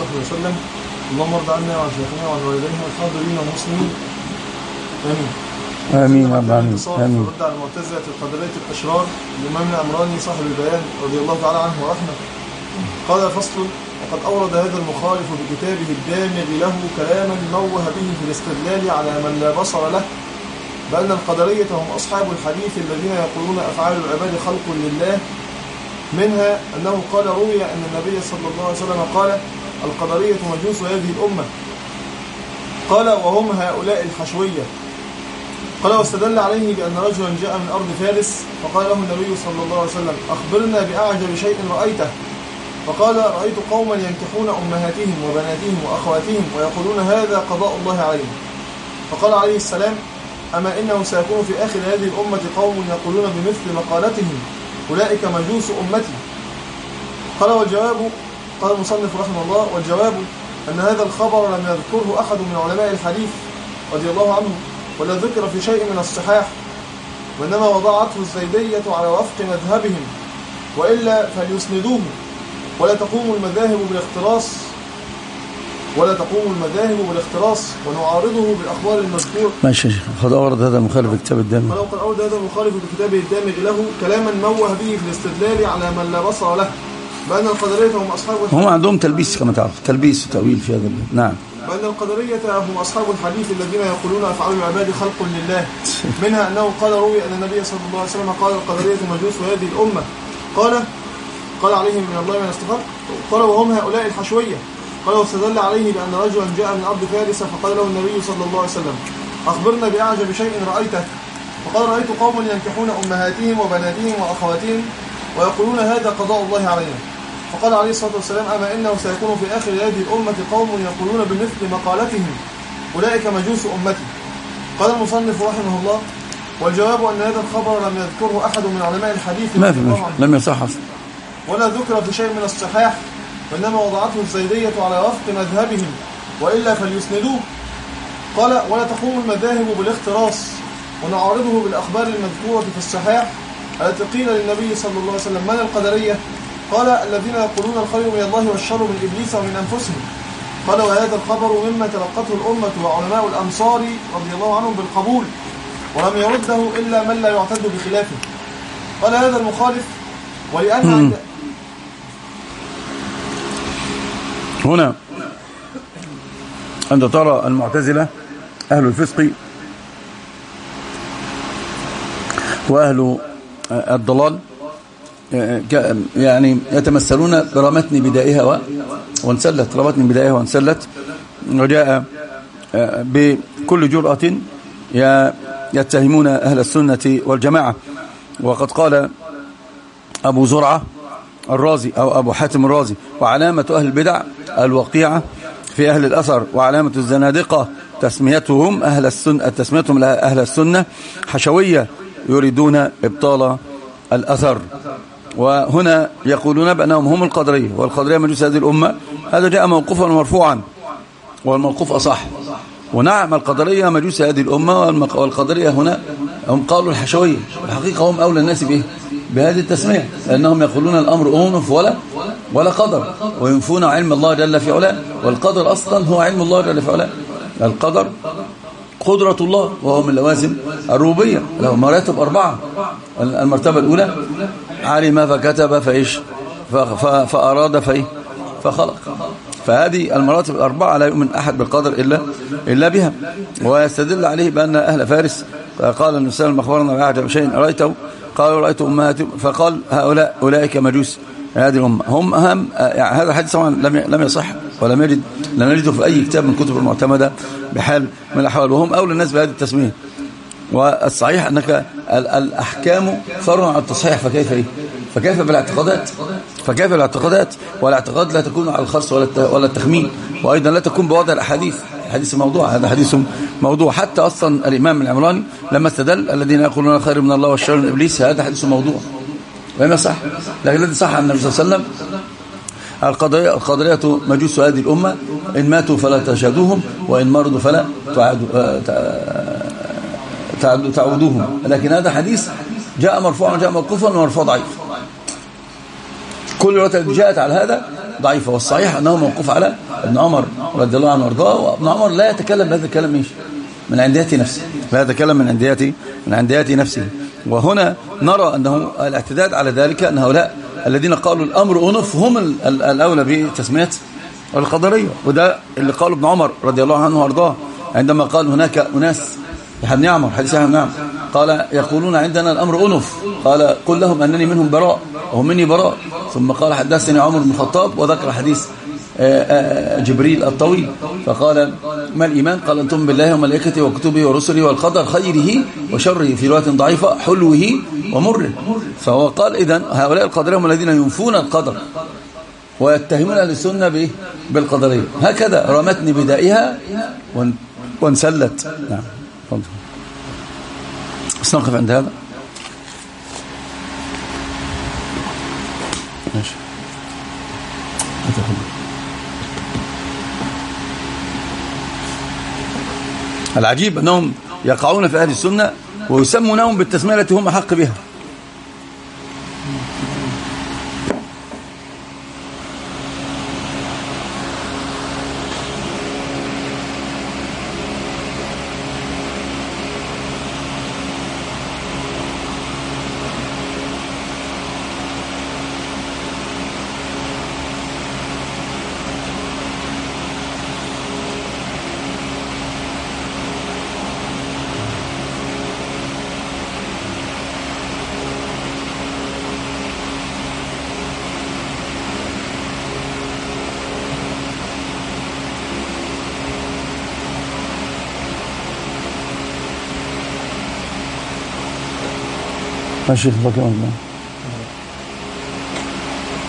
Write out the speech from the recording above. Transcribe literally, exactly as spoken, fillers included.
وصحبه وسلم. اللهم ارض عنا وعن شيخنا وعن والدينا والحاضرين والمسلمين. آمين. آمين آمين آمين. رد على المعتزلة القدرية الأشرار الإمام العمراني صاحب البيان رضي الله تعالى عنه ورحمه. قال فصل: وقد أورد هذا المخالف بكتابه الدامغ له كلاما موه به في الاستدلال على من لا بصر له بأن القدرية هم أصحاب الحديث الذين يقولون أفعال العباد خلق لله. منها أنه قال روي أن النبي صلى الله عليه وسلم قال: القدرية مجوس هذه الأمة. قال: وهم هؤلاء الحشوية. قال: واستدل عليه بأن رجلا جاء من أرض فارس فقال له النبي صلى الله عليه وسلم: أخبرنا بأعجب شيء رأيته. فقال: رأيت قوما ينكحون أمهاتهم وبناتهم وأخواتهم ويقولون هذا قضاء الله عليهم. فقال عليه السلام: أما إنه سيكون في آخر هذه الأمة قوم يقولون بمثل مقالتهم أولئك مجوس أمتي. قال: والجواب، قال المصنف رحمه الله: والجواب أن هذا الخبر لم يذكره أحد من علماء الحديث رضي الله عنه ولا ذكر في شيء من الصحاح، وإنما وضعته الزيدية على وفق مذهبهم، وإلا فليسندوه. ولا تقوم المذاهب بالاختراص ولا تقوم المذاهب بالاختراص ونعارضه بالأخبار المذكورة. ماشي. قد أورد هذا المخالف بكتاب الدامغ. قد أورد هذا المخالف بكتابه الدامغ له كلاما موه به في الاستدلال على من لا بصر له بأن القدرية هم أصحاب الحديث. هم عندهم تلبيس كما تعرف، تلبيس وتأويل في هذا. نعم. بأن القدرية هم أصحاب الحديث الذين يقولون أفعال العباد خلق لله. منها أنه قال روي أن النبي صلى الله عليه وسلم قال: القدرية مجوس هذه الأمة. قال قال عليهم من الله من استغفر. قال: وهم هؤلاء الحشوية. قال: واستدل عليه بأن رجلا جاء من أرض فارس فقال له النبي صلى الله عليه وسلم: أخبرنا بأعجب شيء رأيته. فقال: رأيت قوما ينكحون أمهاتهم وبناتهم وأخواتهم ويقولون هذا قضاء الله علينا. فقال عليه الصلاة والسلام: أما إنه سيكون في آخر هذه الأمة قوم يقولون بمثل مقالتهم أولئك مجوس أمتي. قال المصنف رحمه الله: والجواب أن هذا الخبر لم يذكره أحد من علماء الحديث ما في مش. لم يصح ولا ذكر في شيء من الصحاح، وإنما وضعته الزيدية على وفق مذهبهم، وإلا فليسندوه. قال: ولا تقوم المذاهب بالاختراص ونعارضه بالأخبار المذكورة في الصحاح التي قيل للنبي صلى الله عليه وسلم: من القدرية؟ قال: الذين يقولون الخير من الله والشر من إبليس ومن أنفسهم. قال: وهذا الخبر مما تلقته الأمة وعلماء الأمصار رضي الله عنهم بالقبول، ولم يرده إلا من لا يعتد بخلافه. قال هذا المخالف: ولأن هنا أنت ترى المعتزلة أهل الفسق وأهل الضلال يعني يتمثلون برمتن بدائها وانسلت، رمتن بدائها وانسلت، وجاء بكل جرأة يتهمون أهل السنة والجماعة. وقد قال أبو زرعة الرازي أو أبو حاتم الرازي: وعلامة أهل البدع الوقيعة في أهل الأثر، وعلامة الزنادقة تسميتهم أهل السنة تسميتهم أهل السنة حشوية يريدون إبطال الأثر. وهنا يقولون بأنهم هم القدرية، والقدرية مجوس هذه الأمة. هذا جاء موقوفا ومرفوعا، والموقوف أصح. ونعم القدرية مجوس هذه الأمة، والقدرية هنا هم قالوا الحشوية. الحقيقة هم أولى الناس به بهذه التسمية، لأنهم يقولون الأمر أنف ولا ولا قدر، وينفون علم الله جل في علاه. والقدر أصلا هو علم الله جل في علاه. القدر قدرة الله، وهو من لوازم الربوبية. له مراتب أربعة. المرتبة الأولى علم فكتب فإيش فأراد فإيه فخلق. فهذه المراتب الأربعة لا يؤمن أحد بالقدر إلا إلا بها. ويستدل عليه بأن أهل فارس قال النبي صلى الله عليه وسلم: أخبرنا بأعجب شيء رأيته. قالوا: رأيت أمهاتهم. فقال: هؤلاء أولئك مجوس هذه الأمة. هم أهم يعني. هذا الحديث طبعا لم لم يصح ولم يجد لم نجده في أي كتاب من كتب المعتمدة بحال من الأحوال، وهم أولى الناس بهذه التسمية. والصحيح أنك الأحكام فرع عن التصحيح، فكيف إيه؟ فكيف بالاعتقادات فكيف بالاعتقادات والاعتقاد لا تكون على الخرص ولا التخمين، وأيضا لا تكون بوضع الأحاديث. حديث موضوع، هذا حديث موضوع. حتى أصلا الإمام العمراني لما استدل: الذين يقولون الخير من الله والشر من إبليس، هذا حديث موضوع وما صح. لكن الذي صح عن النبي صلى الله عليه وسلم: القدرية القدرية مجوس هذه الأمة، إن ماتوا فلا تشهدوهم، وإن مرضوا فلا تعودوهم. لكن هذا حديث جاء مرفوعا وجاء موقوفا، ومرفوع ضعيف. كل الروايات التي جاءت على هذا ضعيفة، والصحيح أنه موقوف على ابن عمر رضي الله عنه وارضاه، وابن عمر لا يتكلم بهذا الكلام مش من عنديات نفسه، لا يتكلم من عنديات من عنديات نفسه. وهنا نرى أنه الاعتداد على ذلك أن هؤلاء الذين قالوا الأمر أنف هم الأولى بتسمية القدرية، وده اللي قاله ابن عمر رضي الله عنه وارضاه عندما قال هناك أناس يحيى بن يعمر حديث يحيى بن يعمر قال يقولون عندنا الأمر أنف، قال قل لهم أنني منهم براء وهم مني براء. ثم قال حدثني عمر بن الخطاب وذكر حديث جبريل الطويل، فقال ما الإيمان؟ قال أن تؤمن بالله وملائكته وكتبه ورسله والقدر خيره وشره، في رواية ضعيفة حلوه ومره. فهو قال إذن هؤلاء القدرية هم الذين ينفون القدر ويتهمون أهل السنة بالقدرية. هكذا رمتني بدائها وانسلت. نعم فضل. نقف عند هذا. ماشي. العجيب أنهم يقعون في أهل السنة ويسمونهم بالتسمية التي هم أحق بها. ماشي بقى الله.